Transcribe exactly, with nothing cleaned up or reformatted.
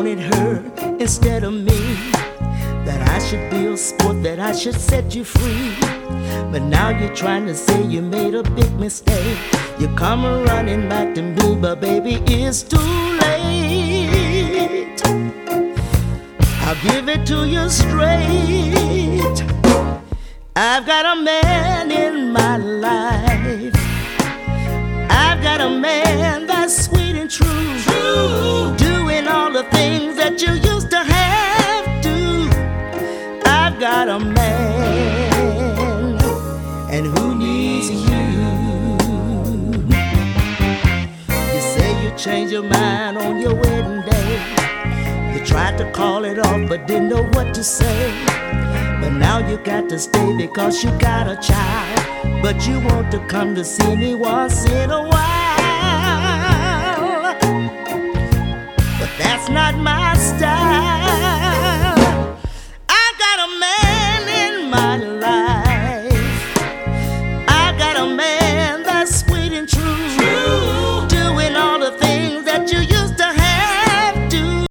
wanted her instead of me. That I should be a sport, that I should set you free. But now you're trying to say you made a big mistake. You come running back to me, but baby, it's too late. I'll give it to you straight. I've got a man in my life. I've got a man that's sweet and true, true. Doing all the things that you used to have to. I've got a man, and who needs you? You say you changed your mind on your wedding day. You tried to call it off but didn't know what to say. But now you got to stay because you got a child. But you want to come to see me once in a while. But that's not my style.